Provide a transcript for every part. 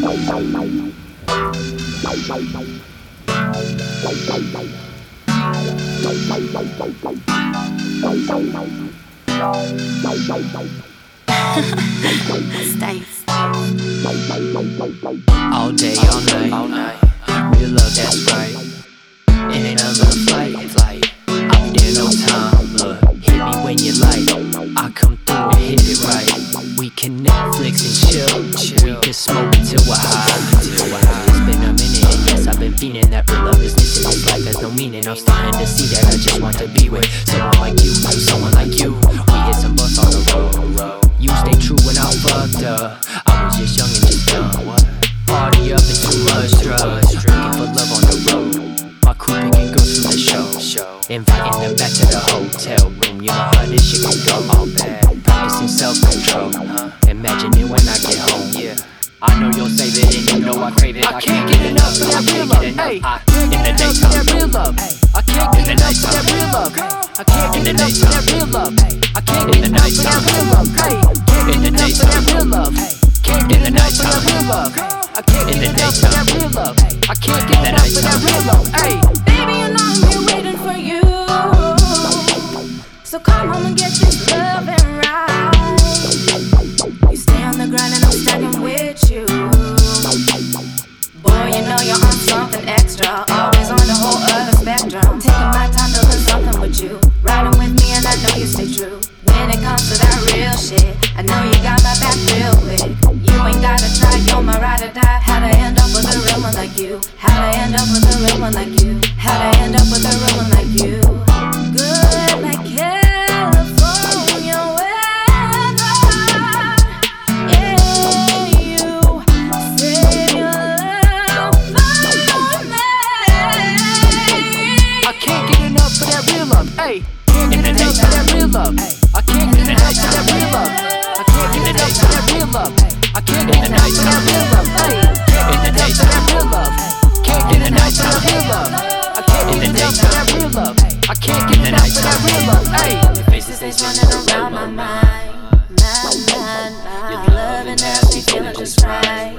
All day, all night. Real love, that's right. It ain't another flight. I'll be there no time. Look, hit me when you like. I come through and hit it right. We can Netflix and chill. We can smoke till we're high. It's been a minute, and yes, I've been feeling that real love is missing. It's like there's no meaning. I'm starting to see that I just want to be with someone like you, someone like you. We hit some bus on the road. You stay true when I fucked up. I was just young and just dumb. Party up and too much drugs. Looking for love on the road. My crew picking girls from the show. Inviting them back to the hotel room. You know how this shit can go. All bad. Practicing self-control. Imagining when I get home. I know you'll save it and you know I crave it. I can't get enough of that real love. In the daytime, that real love. I can't get enough of that real love. I can't get enough of that real love. I can't get enough of that real love. In the daytime, that real love. Can't get enough of that real love. I can't get enough of that real love. I can't get enough of that real love. Baby, you know I'm here waiting for you. So come home and get this loving right. You stay on the grind and I'm stacking with you. Boy, you know you're on something extra. Always on the whole other spectrum. Taking my time to learn something with you. Riding with me and I know you stay true. When it comes to that real shit, I know you got my back real quick. You ain't gotta try, you're my ride or die. How to end up with a real one like you. How to end up with a real one like you. How to end up with a real one like you. Good like California weather. Yeah, you save your love for me. I can't get enough of that real love. Can't get enough of that real love. I can't get enough of that real love. I can't get enough of that real love. I can't get enough of that real love. Can't get enough of that real love. Can't get enough of that real love. I can't get enough of that real love. I can't get enough of that real love. Your face is running around my mind. Your loving has me feeling just right.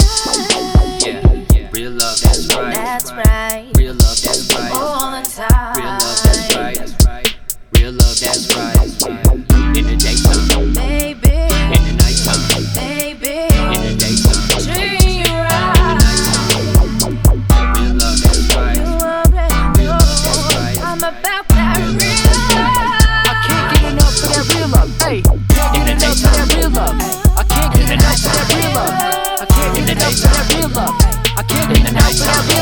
Real love, that's right. That's right. Real love, that's right. All the time. Real love, that's right. Real love, that's right. In the daytime, Baby. in the nighttime, Baby. in the daytime. Treat you right. Real love, that's right. You already know That's right. I'm about that real love. I can't get enough of that real love. Can't get enough of that real love. I can't get enough of that real love. I can't get enough of that real love. I can't get enough of that real love.